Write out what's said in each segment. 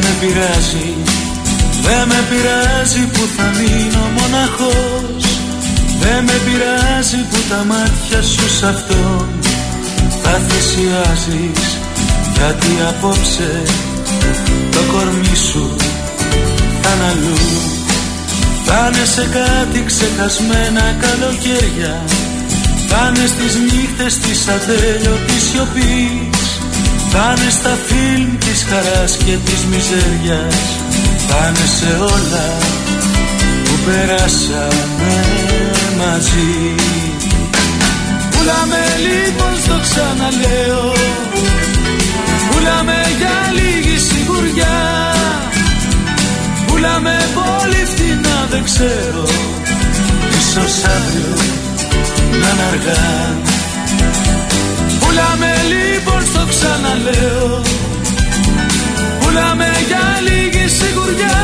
με πειράζει, δεν με πειράζει που θα μείνω μοναχός. Δεν με πειράζει που τα μάτια σου σ' αυτόν θα θυσιάζεις, γιατί απόψε το κορμί σου θα είναι αλλού. Πάνε σε κάτι ξεχασμένα καλοκαίρια, πάνε στις νύχτες της ατέλειωτης σιωπής, πάνε στα φιλμ της χαράς και της μιζέριας, πάνε σε όλα που περάσαμε μαζί. Πουλάμε λοιπόν, στο ξαναλέω, πουλάμε για λίγη σιγουριά, πουλάμε πολύ φτηνά, δεν ξέρω, ίσως αύριο να είναι αργά. Πουλάμε λοιπόν, στο ξαναλέω, πουλάμε για λίγη σιγουριά,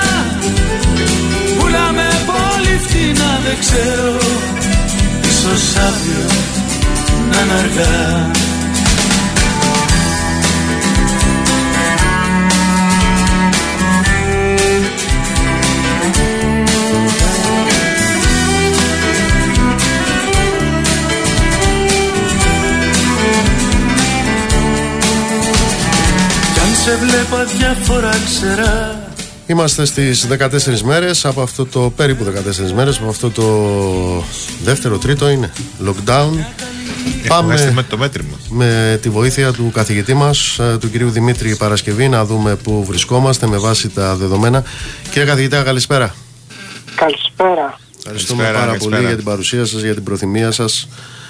πουλάμε πολύ φτηνά, δεν ξέρω, ίσως αύριο να είναι αργά. Σε βλέπω διάφορα ξερά. Είμαστε στις 14 μέρες από αυτό το, περίπου 14 μέρες από αυτό το δεύτερο, τρίτο είναι lockdown. Πάμε με το μέτρημα με τη βοήθεια του καθηγητή μας, του κυρίου Δημήτρη Παρασκευή, να δούμε πού βρισκόμαστε με βάση τα δεδομένα. Κύριε καθηγητά, καλησπέρα. Καλησπέρα. Ευχαριστούμε πάρα πολύ για την παρουσία σας, για την προθυμία σας.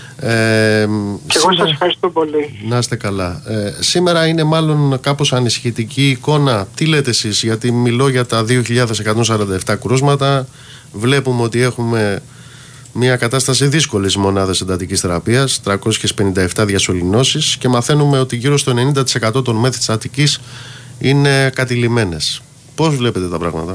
Και εγώ σας ευχαριστώ πολύ. Να είστε καλά. Σήμερα είναι μάλλον κάπως ανησυχητική εικόνα. Τι λέτε εσείς? Γιατί μιλώ για τα 2.147 κρούσματα. Βλέπουμε ότι έχουμε μια κατάσταση δύσκολης μονάδες εντατικής θεραπείας, 357 διασωληνώσεις, και μαθαίνουμε ότι γύρω στο 90% των ΜΕΘ της Αττικής είναι κατηλημμένες. Πώς βλέπετε τα πράγματα?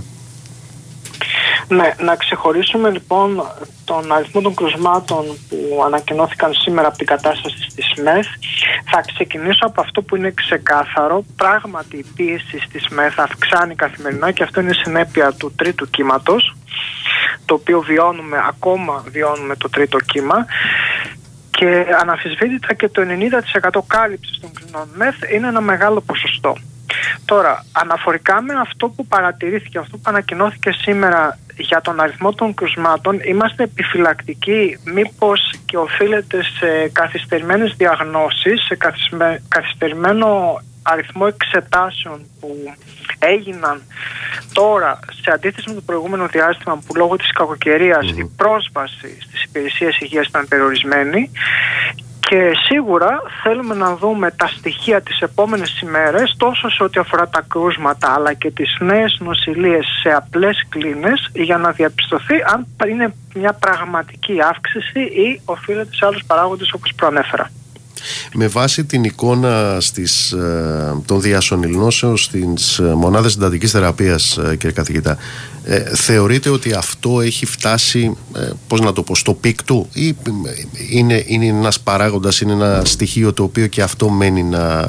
Ναι, να ξεχωρίσουμε λοιπόν τον αριθμό των κρουσμάτων που ανακοινώθηκαν σήμερα από την κατάσταση της ΜΕΘ. Θα ξεκινήσω από αυτό που είναι ξεκάθαρο. Πράγματι η πίεση στις ΜΕΘ αυξάνει καθημερινά και αυτό είναι συνέπεια του τρίτου κύματος, το οποίο ακόμα βιώνουμε το τρίτο κύμα. Και αναμφισβήτητα και το 90% κάλυψης των κλινών ΜΕΘ είναι ένα μεγάλο ποσοστό. Τώρα, αναφορικά με αυτό που παρατηρήθηκε, αυτό που ανακοινώθηκε σήμερα για τον αριθμό των κρουσμάτων, είμαστε επιφυλακτικοί μήπως και οφείλεται σε καθυστερημένες διαγνώσεις, σε καθυστερημένο αριθμό εξετάσεων που έγιναν τώρα σε αντίθεση με το προηγούμενο διάστημα που λόγω της κακοκαιρίας η πρόσβαση στις υπηρεσίες υγείας ήταν περιορισμένη. Και σίγουρα θέλουμε να δούμε τα στοιχεία τις επόμενες ημέρες, τόσο σε ό,τι αφορά τα κρούσματα αλλά και τις νέες νοσηλίες σε απλές κλίνες, για να διαπιστωθεί αν είναι μια πραγματική αύξηση ή οφείλεται σε άλλους παράγοντες όπως προανέφερα. Με βάση την εικόνα των διασωληνώσεων στις μονάδες εντατικής θεραπείας, κύριε καθηγητά, θεωρείτε ότι αυτό έχει φτάσει, πώς να το πω, στο πικ του, ή είναι ένας παράγοντας, είναι ένα στοιχείο το οποίο και αυτό μένει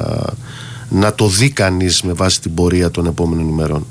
να το δει κανείς με βάση την πορεία των επόμενων ημερών?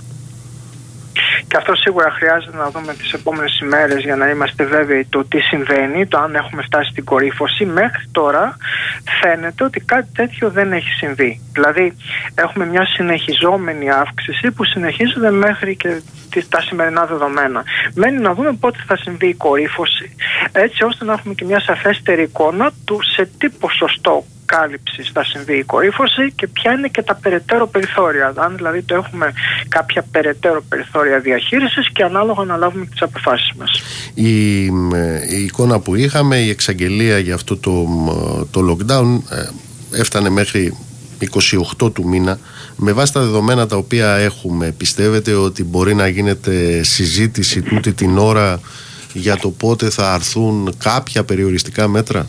Και αυτό σίγουρα χρειάζεται να δούμε τις επόμενες ημέρες για να είμαστε βέβαιοι το τι συμβαίνει, το αν έχουμε φτάσει στην κορύφωση. Μέχρι τώρα φαίνεται ότι κάτι τέτοιο δεν έχει συμβεί. Δηλαδή έχουμε μια συνεχιζόμενη αύξηση που συνεχίζεται μέχρι και τα σημερινά δεδομένα. Μένει να δούμε πότε θα συμβεί η κορύφωση, έτσι ώστε να έχουμε και μια σαφέστερη εικόνα του σε τι ποσοστό κάλυψης θα συμβεί η κορύφωση και ποια είναι και τα περαιτέρω περιθώρια. Αν δηλαδή το έχουμε κάποια περαιτέρω περιθώρια διαχείρισης και ανάλογα να λάβουμε τις αποφάσεις μας. Η εικόνα που είχαμε, η εξαγγελία για αυτό το lockdown έφτανε μέχρι 28 του μήνα. Με βάση τα δεδομένα τα οποία έχουμε, πιστεύετε ότι μπορεί να γίνεται συζήτηση τούτη την ώρα για το πότε θα αρθούν κάποια περιοριστικά μέτρα?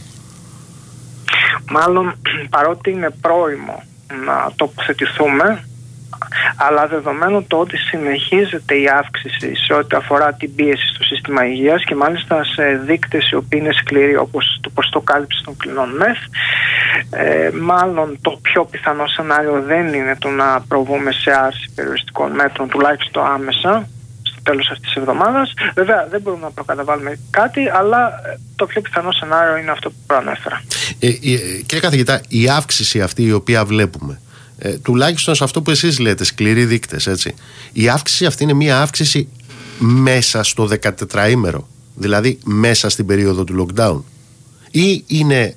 Μάλλον, παρότι είναι πρόημο να τοποθετηθούμε, αλλά δεδομένου το ότι συνεχίζεται η αύξηση σε ό,τι αφορά την πίεση στο σύστημα υγείας και μάλιστα σε δείκτες οι οποίοι είναι σκληροί, όπως το ποσοστό κάλυψης των κλινών ΜΕΘ, Μάλλον το πιο πιθανό σενάριο δεν είναι το να προβούμε σε άρση περιοριστικών μέτρων, τουλάχιστον άμεσα, στο τέλος αυτής της εβδομάδας. Βέβαια δεν μπορούμε να προκαταβάλουμε κάτι, αλλά το πιο πιθανό σενάριο είναι αυτό που προανέφερα. Κύριε καθηγητά, η αύξηση αυτή η οποία βλέπουμε, τουλάχιστον σε αυτό που εσείς λέτε, σκληροί δείκτες, έτσι, η αύξηση αυτή είναι μια αύξηση μέσα στο 14ήμερο, δηλαδή μέσα στην περίοδο του lockdown, ή είναι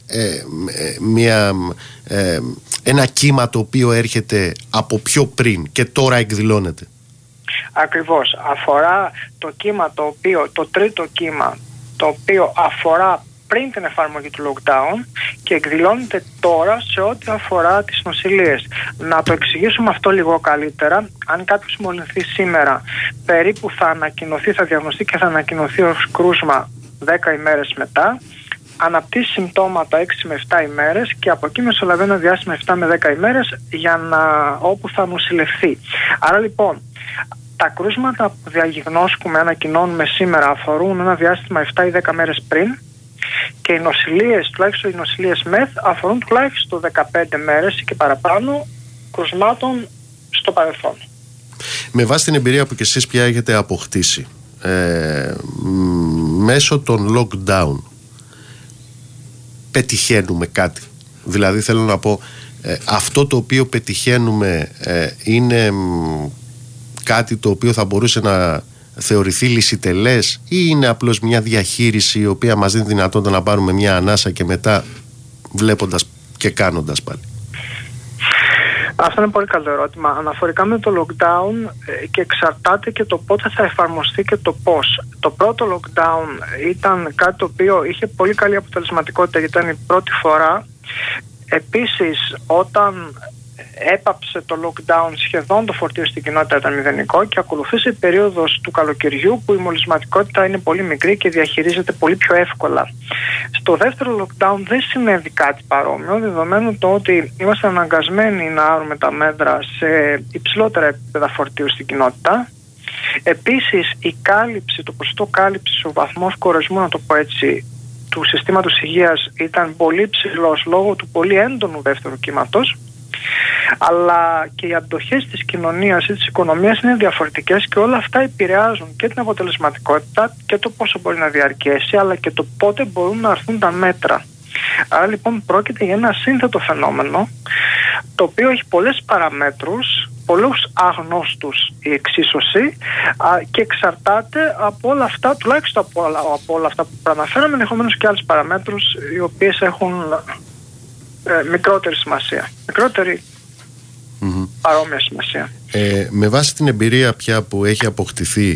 ένα κύμα το οποίο έρχεται από πιο πριν και τώρα εκδηλώνεται? Ακριβώς, αφορά το κύμα το τρίτο κύμα, το οποίο αφορά πριν την εφαρμογή του lockdown και εκδηλώνεται τώρα σε ό,τι αφορά τις νοσηλίες. Να το εξηγήσουμε αυτό λίγο καλύτερα. Αν κάποιος μολυνθεί σήμερα, περίπου θα διαγνωστεί και θα ανακοινωθεί ως κρούσμα 10 ημέρες μετά, αναπτύσσει συμπτώματα 6 με 7 ημέρες και από εκεί μεσολαβαίνει ένα διάστημα 7 με 10 ημέρες όπου θα νοσηλευθεί. Άρα λοιπόν, τα κρούσματα που διαγνώσκουμε, ανακοινώνουμε σήμερα, αφορούν ένα διάστημα 7 ή 10 μέρες πριν, και οι νοσηλίες, τουλάχιστον οι νοσηλίες ΜΕΘ, αφορούν τουλάχιστον 15 μέρες και παραπάνω κρουσμάτων στο παρελθόν. Με βάση την εμπειρία που και εσείς πια έχετε αποκτήσει, μέσω των lockdown πετυχαίνουμε κάτι? Δηλαδή θέλω να πω, αυτό το οποίο πετυχαίνουμε είναι κάτι το οποίο θα μπορούσε να θεωρηθεί λυσιτελές, ή είναι απλώς μια διαχείριση η οποία μας δίνει δυνατότητα να πάρουμε μια ανάσα και μετά βλέποντας και κάνοντας πάλι? Αυτό είναι πολύ καλό ερώτημα. Αναφορικά με το lockdown, και εξαρτάται και το πότε θα εφαρμοστεί και το πώς. Το πρώτο lockdown ήταν κάτι το οποίο είχε πολύ καλή αποτελεσματικότητα, γιατί ήταν η πρώτη φορά. Επίσης, όταν έπαψε το lockdown, σχεδόν το φορτίο στην κοινότητα ήταν μηδενικό και ακολουθούσε η περίοδος του καλοκαιριού που η μολυσματικότητα είναι πολύ μικρή και διαχειρίζεται πολύ πιο εύκολα. Στο δεύτερο lockdown δεν συνέβη κάτι παρόμοιο, δεδομένου το ότι είμαστε αναγκασμένοι να άρουμε τα μέτρα σε υψηλότερα επίπεδα φορτίου στην κοινότητα. Επίσης, η κάλυψη, το ποσοστό κάλυψης, ο βαθμός κορεσμού, να το πω έτσι, του συστήματος υγείας ήταν πολύ ψηλός λόγω του πολύ έντονου δεύτερου κύματος. Αλλά και οι αντοχές της κοινωνίας ή της οικονομίας είναι διαφορετικές και όλα αυτά επηρεάζουν και την αποτελεσματικότητα και το πόσο μπορεί να διαρκέσει, αλλά και το πότε μπορούν να έρθουν τα μέτρα. Άρα λοιπόν πρόκειται για ένα σύνθετο φαινόμενο, το οποίο έχει πολλές παραμέτρους, πολλούς αγνώστους η εξίσωση, και εξαρτάται από όλα αυτά, τουλάχιστον από όλα αυτά που προαναφέραμε, ενδεχομένως και άλλες παραμέτρους οι οποίες έχουν μικρότερη σημασία, παρόμοια σημασία. Με βάση την εμπειρία πια που έχει αποκτηθεί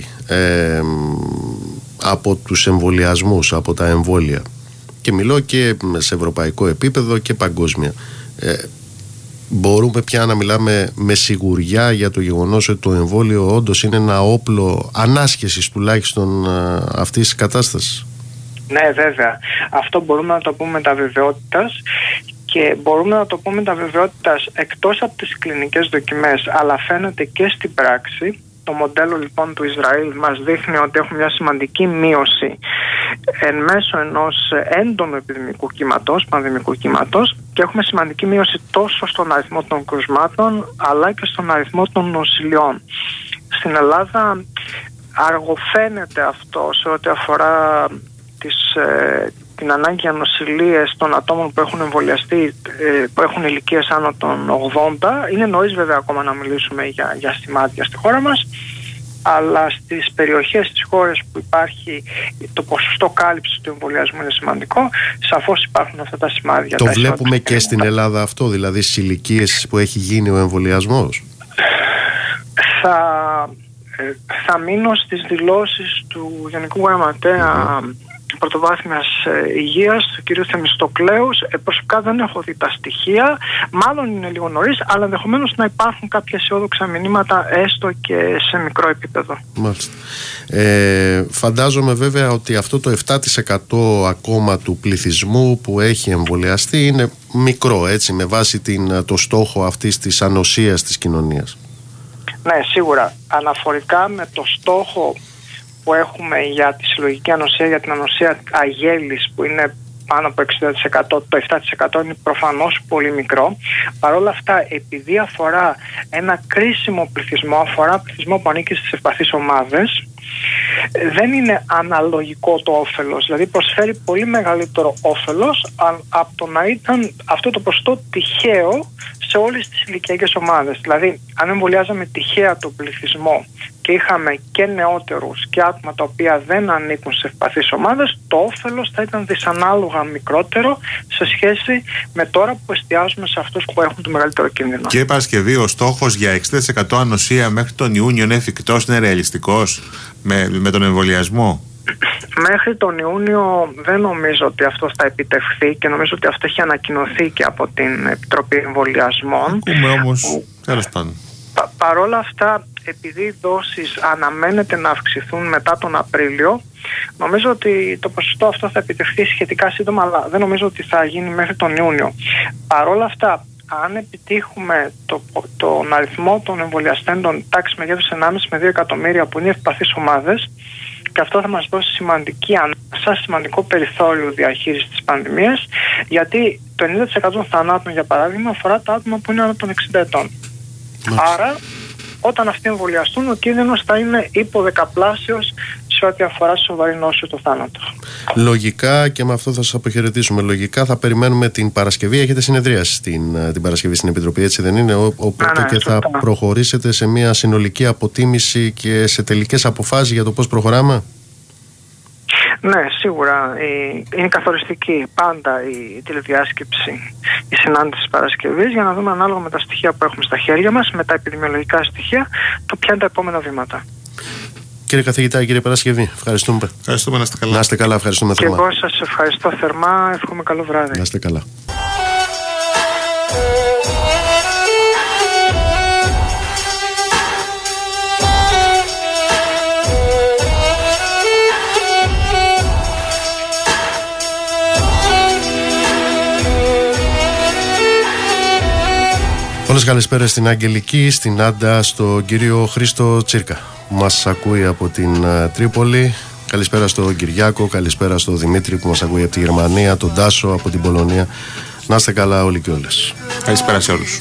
από τους εμβολιασμούς, από τα εμβόλια, και μιλώ και σε ευρωπαϊκό επίπεδο και παγκόσμια, μπορούμε πια να μιλάμε με σιγουριά για το γεγονός ότι το εμβόλιο όντως είναι ένα όπλο ανάσχεσης τουλάχιστον αυτής της κατάστασης? Ναι, βέβαια. Αυτό μπορούμε να το πούμε με τα βεβαιότητας, και μπορούμε να το πούμε με τα βεβαιότητας εκτός από τις κλινικές δοκιμές, αλλά φαίνεται και στην πράξη. Το μοντέλο λοιπόν του Ισραήλ μας δείχνει ότι έχουμε μια σημαντική μείωση εν μέσω ενός έντονου επιδημικού κύματος, πανδημικού κύματος, και έχουμε σημαντική μείωση τόσο στον αριθμό των κρουσμάτων αλλά και στον αριθμό των νοσηλιών. Στην Ελλάδα αργοφαίνεται αυτό σε ό,τι αφορά την ανάγκη για νοσηλίες των ατόμων που έχουν εμβολιαστεί, που έχουν ηλικίες άνω των 80. Είναι νωρίς βέβαια ακόμα να μιλήσουμε για σημάδια στη χώρα μας, αλλά στις περιοχές της χώρας που υπάρχει το ποσοστό κάλυψης του εμβολιασμού είναι σημαντικό, σαφώς υπάρχουν αυτά τα σημάδια. Το βλέπουμε και στην Ελλάδα αυτό, δηλαδή στις ηλικίες που έχει γίνει ο εμβολιασμός? Θα μείνω στις δηλώσεις του Γενικού Γραμματέα Πρωτοβάθμιας Υγείας, του κ. Θεμιστοκλέου. Προσωπικά δεν έχω δει τα στοιχεία, μάλλον είναι λίγο νωρίς, αλλά ενδεχομένως να υπάρχουν κάποια αισιόδοξα μηνύματα, έστω και σε μικρό επίπεδο. Μάλιστα. Φαντάζομαι βέβαια ότι αυτό το 7% ακόμα του πληθυσμού που έχει εμβολιαστεί είναι μικρό, έτσι, με βάση το στόχο αυτής της ανοσίας της κοινωνίας. Ναι, σίγουρα. Αναφορικά με το στόχο που έχουμε για τη συλλογική ανοσία, για την ανοσία αγέλης, που είναι πάνω από 60%, το 7% είναι προφανώς πολύ μικρό. Παρ' όλα αυτά, επειδή αφορά ένα κρίσιμο πληθυσμό, αφορά πληθυσμό που ανήκει στις ευπαθείς ομάδες, δεν είναι αναλογικό το όφελος. Δηλαδή προσφέρει πολύ μεγαλύτερο όφελος από το να ήταν αυτό το ποσοστό τυχαίο σε όλες τις ηλικιακές ομάδες. Δηλαδή, αν εμβολιάζαμε τυχαία τον πληθυσμό και είχαμε και νεότερους και άτομα τα οποία δεν ανήκουν σε ευπαθείς ομάδες, το όφελος θα ήταν δυσανάλογα μικρότερο σε σχέση με τώρα που εστιάζουμε σε αυτούς που έχουν το μεγαλύτερο κίνδυνο. Κύριε Παρασκευή, ο στόχος για 60% ανοσία μέχρι τον Ιούνιο είναι εφικτός, είναι ρεαλιστικός με τον εμβολιασμό? Μέχρι τον Ιούνιο δεν νομίζω ότι αυτό θα επιτευχθεί και νομίζω ότι αυτό έχει ανακοινωθεί και από την Επιτροπή Εμβολιασμών. Ακούμε όμως, τέλος πάντων. Παρόλα αυτά, επειδή οι δόσεις αναμένεται να αυξηθούν μετά τον Απρίλιο, νομίζω ότι το ποσοστό αυτό θα επιτευχθεί σχετικά σύντομα, αλλά δεν νομίζω ότι θα γίνει μέχρι τον Ιούνιο. Παρόλα αυτά, αν επιτύχουμε τον αριθμό των εμβολιαστέντων τάξη μεγέθους 1,5 με 2 εκατομμύρια που είναι ευπαθείς ομάδες, και αυτό θα μας δώσει σημαντική ανάσα, σημαντικό περιθώριο διαχείρισης της πανδημίας, γιατί το 90% των θανάτων, για παράδειγμα, αφορά τα άτομα που είναι άνω των 60 ετών. Άρα, όταν αυτοί εμβολιαστούν, ο κίνδυνος θα είναι υποδεκαπλάσιος σε ό,τι αφορά σοβαρή νόσιο το θάνατο. Λογικά, και με αυτό θα σας αποχαιρετήσουμε, λογικά θα περιμένουμε την Παρασκευή. Έχετε συνεδρίαση την Παρασκευή στην Επιτροπή, έτσι δεν είναι? Οπότε και θα προχωρήσετε σε μια συνολική αποτίμηση και σε τελικές αποφάσεις για το πώς προχωράμε. Ναι, σίγουρα είναι καθοριστική πάντα η τηλεδιάσκεψη, η συνάντηση της Παρασκευής, για να δούμε ανάλογα με τα στοιχεία που έχουμε στα χέρια μας, με τα επιδημιολογικά στοιχεία, το ποια είναι τα επόμενα βήματα. Κύριε καθηγητά, κύριε Παρασκευή, ευχαριστούμε. Ευχαριστούμε, να είστε καλά. Να είστε καλά, ευχαριστούμε θερμά. Και εγώ σας ευχαριστώ θερμά, εύχομαι καλό βράδυ. Να είστε καλά. Πολλές καλησπέρες στην Αγγελική, στην Άντα, στον κύριο Χρήστο Τσίρκα που μας ακούει από την Τρίπολη. Καλησπέρα στον Κυριάκο, καλησπέρα στον Δημήτρη που μας ακούει από τη Γερμανία, τον Τάσο από την Πολωνία. Να είστε καλά όλοι και όλες. Καλησπέρα σε όλους.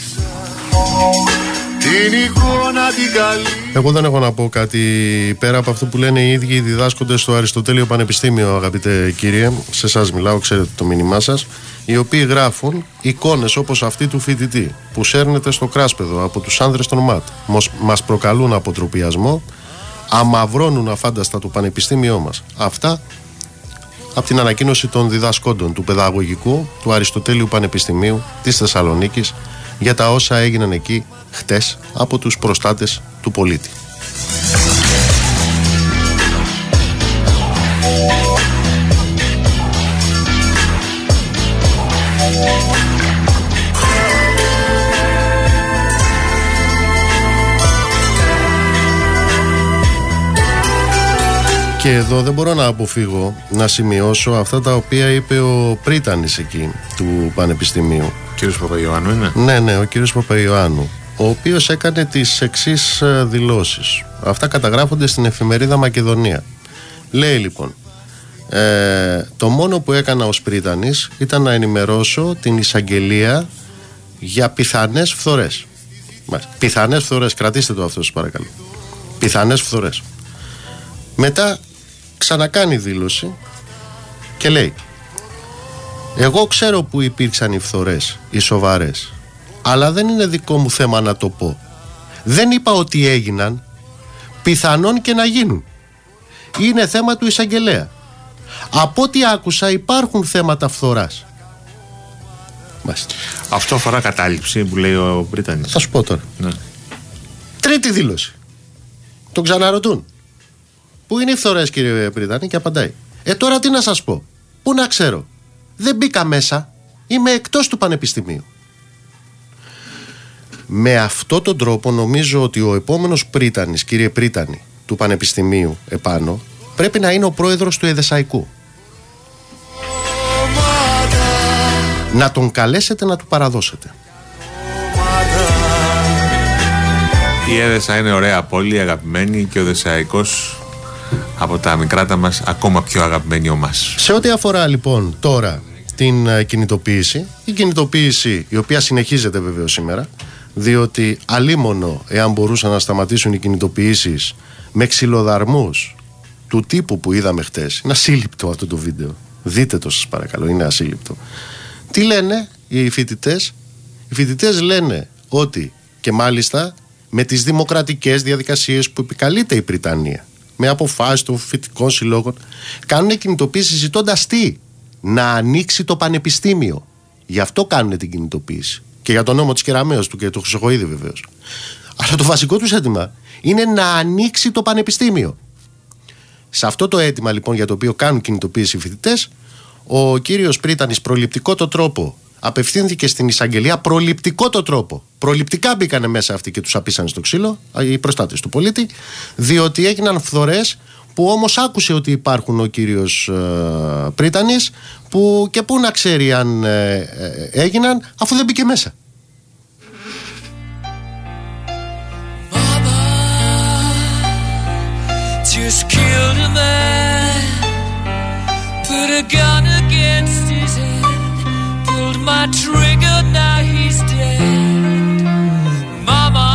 Εγώ δεν έχω να πω κάτι πέρα από αυτό που λένε οι ίδιοι διδάσκοντες στο Αριστοτέλειο Πανεπιστήμιο, αγαπητέ κύριε. Σε εσάς μιλάω, ξέρετε το μήνυμά σας. Οι οποίοι γράφουν εικόνες όπως αυτή του φοιτητή που σέρνεται στο κράσπεδο από τους άνδρες των ΜΑΤ. Μας προκαλούν αποτροπιασμό, αμαυρώνουν αφάνταστα το πανεπιστήμιό μας. Αυτά από την ανακοίνωση των διδασκόντων του παιδαγωγικού του Αριστοτέλειου Πανεπιστημίου της Θεσσαλονίκης για τα όσα έγιναν εκεί χτες από τους προστάτες του πολίτη. Και εδώ δεν μπορώ να αποφύγω να σημειώσω αυτά τα οποία είπε ο πρίτανης εκεί του Πανεπιστημίου. Ο κύριος Παπαϊωάννου είναι? Ναι, ο κύριος Παπαϊωάννου, ο οποίος έκανε τις εξής δηλώσεις. Αυτά καταγράφονται στην εφημερίδα Μακεδονία. Λέει λοιπόν, το μόνο που έκανα ως πρίτανης ήταν να ενημερώσω την εισαγγελία για πιθανές φθορές. Πιθανές φθορές, κρατήστε το αυτό σας παρακαλώ. Πιθανές φθορές. Μετά ξανακάνει δήλωση και λέει, εγώ ξέρω που υπήρξαν οι φθορές, οι σοβαρές, αλλά δεν είναι δικό μου θέμα να το πω. Δεν είπα ότι έγιναν, πιθανόν και να γίνουν. Είναι θέμα του εισαγγελέα. Από ό,τι άκουσα υπάρχουν θέματα φθοράς. Μάλιστα. Αυτό αφορά κατάληψη που λέει ο Πρίτανης? Θα σου πω τώρα. Ναι. Τρίτη δήλωση. Τον ξαναρωτούν. Πού είναι οι φθορές, κύριε Πρίτανη? Και απαντάει, τώρα τι να σας πω, πού να ξέρω, δεν μπήκα μέσα, είμαι εκτός του πανεπιστημίου. Με αυτόν τον τρόπο νομίζω ότι ο επόμενος πρίτανης, κύριε Πρίτανη, του πανεπιστημίου επάνω, πρέπει να είναι ο πρόεδρος του Εδεσαϊκού. Να τον καλέσετε να του παραδώσετε. Η Έδεσα είναι ωραία πόλη, αγαπημένη, και ο Δεσσαϊκός από τα μικρά τα μας ακόμα πιο αγαπημένη ομάς. Σε ό,τι αφορά λοιπόν τώρα την κινητοποίηση. Η κινητοποίηση η οποία συνεχίζεται βεβαίως σήμερα, διότι αλίμονο εάν μπορούσαν να σταματήσουν οι κινητοποιήσεις με ξυλοδαρμούς του τύπου που είδαμε χτες. Είναι ασύλληπτο αυτό το βίντεο. Δείτε το σας παρακαλώ, είναι ασύλληπτο. Τι λένε οι φοιτητές? Οι φοιτητές λένε ότι, και μάλιστα με τις δημοκρατικές διαδικασίες που επικαλείται η Βρυτανία, με αποφάσεις των φοιτητικών συλλόγων, κάνουν κινητοποίηση ζητώντας τι? Να ανοίξει το πανεπιστήμιο. Γι' αυτό κάνουν την κινητοποίηση. Και για τον νόμο της Κεραμέως του και του Χρυσοχοΐδη βεβαίως. Αλλά το βασικό τους αίτημα είναι να ανοίξει το πανεπιστήμιο. Σε αυτό το αίτημα λοιπόν για το οποίο κάνουν κινητοποίηση οι φοιτητές, ο κύριος Πρίτανης προληπτικό τρόπο απευθύνθηκε στην εισαγγελία, προληπτικό τρόπο. Προληπτικά μπήκανε μέσα αυτοί και τους απίσανε στο ξύλο, οι προστάτες του πολίτη, διότι έγιναν φθορές που όμως άκουσε ότι υπάρχουν ο κύριος Πρίτανης, που και πού να ξέρει αν έγιναν, αφού δεν μπήκε μέσα. Just killed a man, put a gun against his head, pulled my trigger, now he's dead. Mama,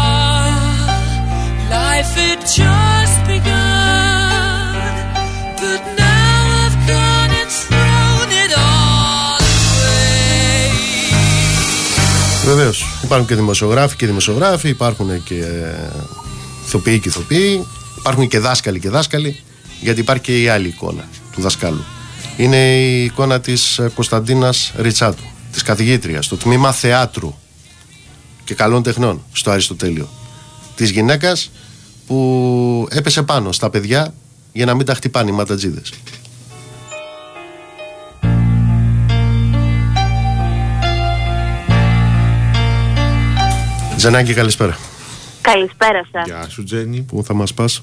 life had just begun, but now I've gone and thrown it all away. Βεβαίως, υπάρχουν και δημοσιογράφοι υπάρχουν και ηθοποιοί και ηθοποιοί. Υπάρχουν και δάσκαλοι και δάσκαλοι, γιατί υπάρχει και η άλλη εικόνα του δασκάλου. Είναι η εικόνα της Κωνσταντίνας Ριτσάτου, της καθηγήτριας, στο τμήμα θεάτρου και καλών τεχνών στο Αριστοτέλειο. Της γυναίκας που έπεσε πάνω στα παιδιά για να μην τα χτυπάνε οι ματατζίδες. Τζενάκη, καλησπέρα. Καλησπέρα σας. Γεια σου, Τζένι. Πού θα μας πας?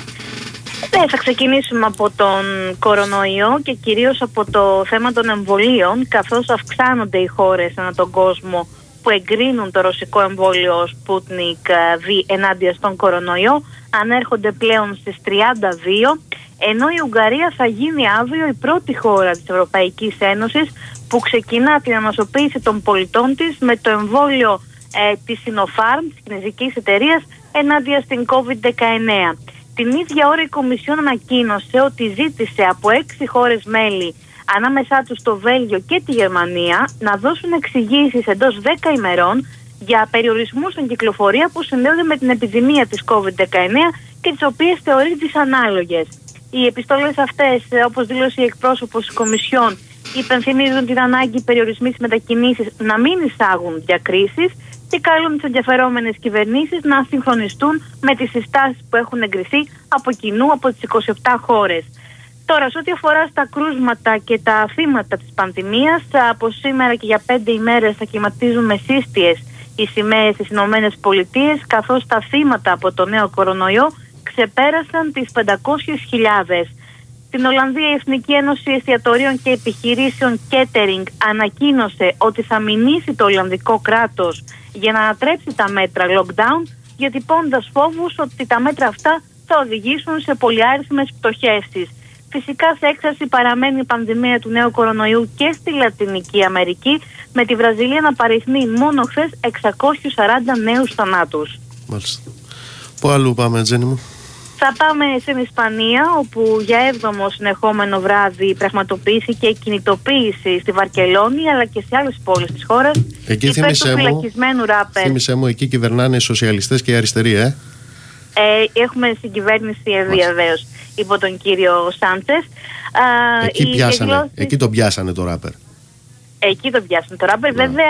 Θα ξεκινήσουμε από τον κορονοϊό και κυρίως από το θέμα των εμβολίων, καθώς αυξάνονται οι χώρες ανά τον κόσμο που εγκρίνουν το ρωσικό εμβόλιο Sputnik V ενάντια στον κορονοϊό. Ανέρχονται πλέον στις 32, ενώ η Ουγγαρία θα γίνει αύριο η πρώτη χώρα της Ευρωπαϊκής Ένωσης που ξεκινά την ανοσοποίηση των πολιτών της με το εμβόλιο της Sinopharm, της κινεζικής εταιρείας, ενάντια στην COVID-19. Την ίδια ώρα η Κομισιόν ανακοίνωσε ότι ζήτησε από 6 χώρες μέλη, ανάμεσά τους το Βέλγιο και τη Γερμανία, να δώσουν εξηγήσεις εντός 10 ημερών για περιορισμούς στην κυκλοφορία που συνδέονται με την επιδημία της COVID-19 και τις οποίες θεωρεί δυσανάλογες. Οι επιστολές αυτές, όπως δήλωσε η εκπρόσωπος της Κομισιόν, υπενθυμίζουν την ανάγκη περιορισμοί στις μετακινήσεις να μην εισάγουν διακρίσεις και καλούν τις ενδιαφερόμενες κυβερνήσεις να συγχρονιστούν με τις συστάσεις που έχουν εγκριθεί από κοινού από τις 27 χώρες. Τώρα, σε ό,τι αφορά στα κρούσματα και τα θύματα της πανδημίας, από σήμερα και για 5 ημέρες θα κυματίζουν με σύστιες οι σημαίες στις ΗΠΑ, καθώς τα θύματα από το νέο κορονοϊό ξεπέρασαν τις 500.000. Στην Ολλανδία η Εθνική Ένωση Εστιατορίων και Επιχειρήσεων Catering ανακοίνωσε ότι θα μηνύσει το Ολλανδικό κράτος για να ανατρέψει τα μέτρα lockdown, διατυπώντας φόβους ότι τα μέτρα αυτά θα οδηγήσουν σε πολυάριθμες πτωχεύσεις. Φυσικά σε έξαρση παραμένει η πανδημία του νέου κορονοϊού και στη Λατινική Αμερική, με τη Βραζιλία να παριθμεί μόνο χθες 640 νέους θανάτους. Μάλιστα. Πού αλλού πάμε, Τζένι μου? Θα πάμε στην Ισπανία, όπου για 7ο συνεχόμενο βράδυ πραγματοποιήθηκε κινητοποίηση στη Βαρκελόνη αλλά και σε άλλες πόλεις της χώρας. Εκεί θύμισέ μου, εκεί κυβερνάνε οι σοσιαλιστές και οι αριστεροί, Έχουμε στην κυβέρνηση βεβαίως υπό τον κύριο Σάντσες. Εκεί τον πιάσανε το ράπερ. Εκεί τον πιάσανε το ράπερ. Βέβαια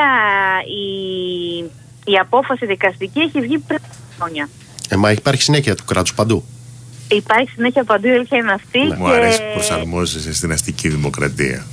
η απόφαση δικαστική έχει βγει πριν χρόνια. Μα υπάρχει συνέχεια του κράτους παντού. Υπάρχει συνέχεια παντού, η αλήθεια είναι αυτή. Μου αρέσει που προσαρμόζεσαι στην αστική δημοκρατία.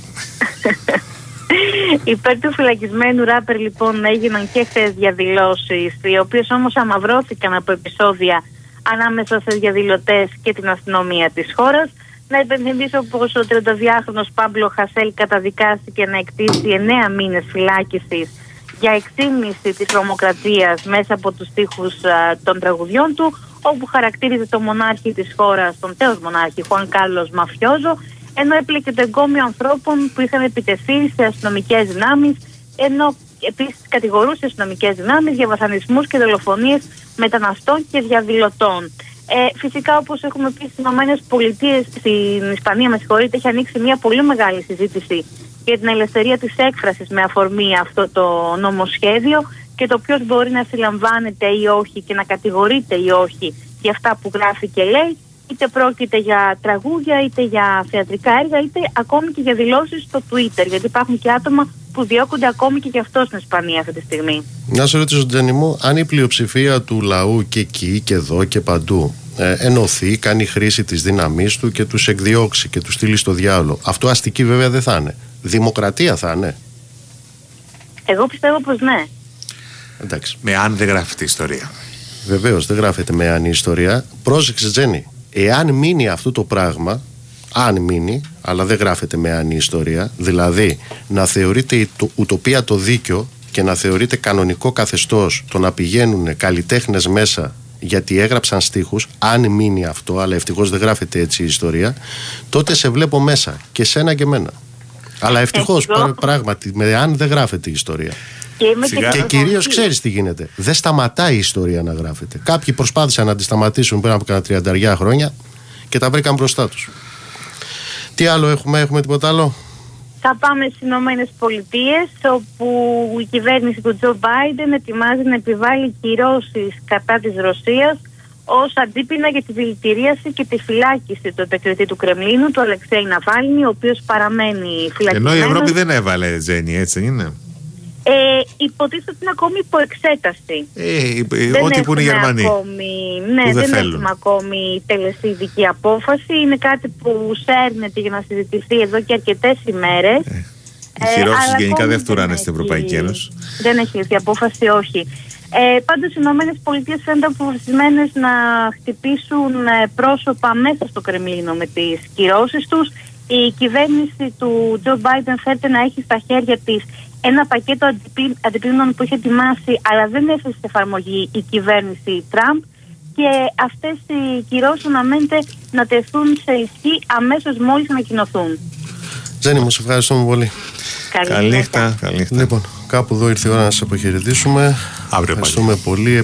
Υπέρ του φυλακισμένου ράπερ λοιπόν έγιναν και χθες διαδηλώσεις, οι οποίες όμως αμαυρώθηκαν από επεισόδια ανάμεσα σε διαδηλωτές και την αστυνομία της χώρας. Να υπενθυμίσω πως ο 32χρονος Πάμπλο Χασέλ καταδικάστηκε να εκτίσει 9 μήνες φυλάκισης για εκτίμηση της τρομοκρατίας μέσα από τους στίχους των τραγουδιών του, όπου χαρακτήριζε τον μονάρχη της χώρας, τον τέος μονάρχη Χουάν Κάρλος μαφιόζο, ενώ έπλεκε το εγκόμιο ανθρώπων που είχαν επιτεθεί σε αστυνομικές δυνάμεις, ενώ επίσης κατηγορούσε αστυνομικές δυνάμεις για βασανισμούς και δολοφονίες μεταναστών και διαδηλωτών. Φυσικά, όπως έχουμε πει, στις ΗΠΑ, στην Ισπανία, έχει ανοίξει μια πολύ μεγάλη συζήτηση για την ελευθερία της έκφρασης με αφορμή αυτό το νομοσχέδιο και το ποιος μπορεί να συλλαμβάνεται ή όχι και να κατηγορείται ή όχι για αυτά που γράφει και λέει, είτε πρόκειται για τραγούδια, είτε για θεατρικά έργα, είτε ακόμη και για δηλώσεις στο Twitter, γιατί υπάρχουν και άτομα που διώκονται ακόμη και γι' αυτό στην Ισπανία αυτή τη στιγμή. Να σε ρωτήσω, Τζέννη μου, αν η πλειοψηφία του λαού και εκεί και εδώ και παντού ενωθεί, κάνει χρήση της δύναμής του και τους εκδιώξει και τους στείλει στο διάολο, αυτό αστική βέβαια δεν θα είναι. Δημοκρατία θα είναι. Εγώ πιστεύω πως ναι. Εντάξει. Με αν δεν γράφεται η ιστορία. Βεβαίως δεν γράφεται με αν η ιστορία. Πρόσεξε, Τζέννη, εάν μείνει αυτό το πράγμα, αν μείνει, αλλά δεν γράφεται με αν η ιστορία, δηλαδή να θεωρείται η ουτοπία το δίκιο και να θεωρείται κανονικό καθεστώς το να πηγαίνουν καλλιτέχνες μέσα γιατί έγραψαν στίχους, αν μείνει αυτό, αλλά ευτυχώς δεν γράφεται έτσι η ιστορία, τότε σε βλέπω μέσα και σένα και μένα. Αλλά ευτυχώς πράγματι, με αν δεν γράφεται η ιστορία. Και κυρίως ξέρεις τι γίνεται. Δεν σταματάει η ιστορία να γράφεται. Κάποιοι προσπάθησαν να τη σταματήσουν πριν από κάνα 30 χρόνια και τα βρήκαν μπροστά τους. Τι άλλο έχουμε τίποτα άλλο? Θα πάμε στις Ηνωμένες Πολιτείες, όπου η κυβέρνηση του Τζο Μπάιντεν ετοιμάζει να επιβάλλει κυρώσεις κατά της Ρωσίας ως αντίπεινα για τη δηλητηρίαση και τη φυλάκιση του επικριτή του Κρεμλίνου, του Αλεξέη Ναβάλνη, ο οποίος παραμένει φυλακισμένος. Ενώ η Ευρώπη δεν έβαλε, Τζέννη, έτσι είναι? Υποτίθεται ότι είναι ακόμη υπό εξέταση. Ό,τι που είναι οι Γερμανοί. Δεν έχουμε ακόμη τελεσίδικη απόφαση. Είναι κάτι που σέρνεται για να συζητηθεί εδώ και αρκετές ημέρες. Οι κυρώσεις γενικά δεν φτουράνε στην Ευρωπαϊκή Ένωση. Δεν έχει ληφθεί απόφαση, όχι. Πάντως οι Ηνωμένες Πολιτείες φαίνονται αποφασισμένες να χτυπήσουν πρόσωπα μέσα στο Κρεμλίνο με τις κυρώσεις τους. Η κυβέρνηση του Τζο Μπάιντεν φέρεται να έχει στα χέρια της ένα πακέτο αντιπίνων που είχε ετοιμάσει, αλλά δεν έφερε σε εφαρμογή η κυβέρνηση Τραμπ, και αυτές οι κυρώσεις αναμένεται να τεθούν σε ισχύ αμέσως μόλις ανακοινωθούν. Ζένη μου, σε ευχαριστούμε πολύ. Καλή νύχτα. Λοιπόν, κάπου εδώ ήρθε η ώρα να σας αποχαιρετήσουμε. Ευχαριστούμε πολύ.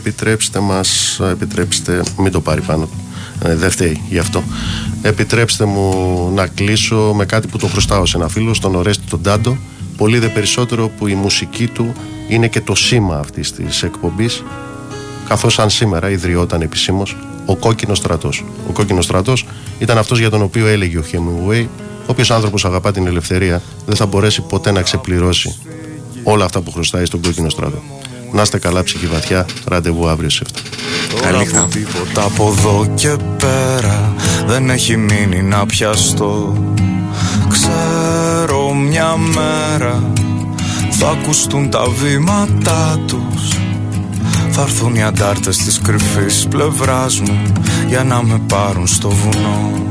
Επιτρέψτε, μην το πάρει πάνω. Δεν φταίει γι' αυτό. Επιτρέψτε μου να κλείσω με κάτι που το χρωστάω σε ένα φίλο, στον Ορέστη τον Τάντο. Πολύ δε περισσότερο που η μουσική του είναι και το σήμα αυτής της εκπομπής, καθώς αν σήμερα ιδρυόταν επισήμως ο Κόκκινος Στρατός. Ο Κόκκινος Στρατός ήταν αυτός για τον οποίο έλεγε ο Hemingway: όποιος άνθρωπος αγαπά την ελευθερία δεν θα μπορέσει ποτέ να ξεπληρώσει όλα αυτά που χρωστάει στον Κόκκινο Στρατό. Να είστε καλά, ψυχή βαθιά. Ραντεβού αύριο σε 7. Καλή νύχτα. Τίποτα από εδώ και πέρα δεν έχει μείνει να πιαστώ. Ξέρω μια μέρα θα ακουστούν τα βήματά τους. Θα έρθουν οι αντάρτες της κρυφής πλευράς μου για να με πάρουν στο βουνό.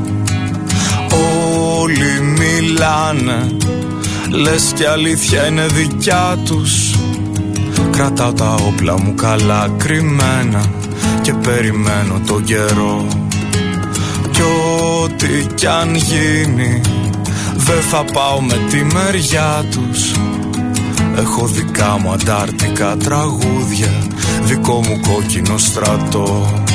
Όλοι μιλάνε, λες κι αλήθεια είναι δικιά τους. Κρατάω τα όπλα μου καλά κρυμμένα και περιμένω τον καιρό. Κι ό,τι κι αν γίνει δεν θα πάω με τη μεριά τους. Έχω δικά μου αντάρτικα τραγούδια, δικό μου κόκκινο στρατό.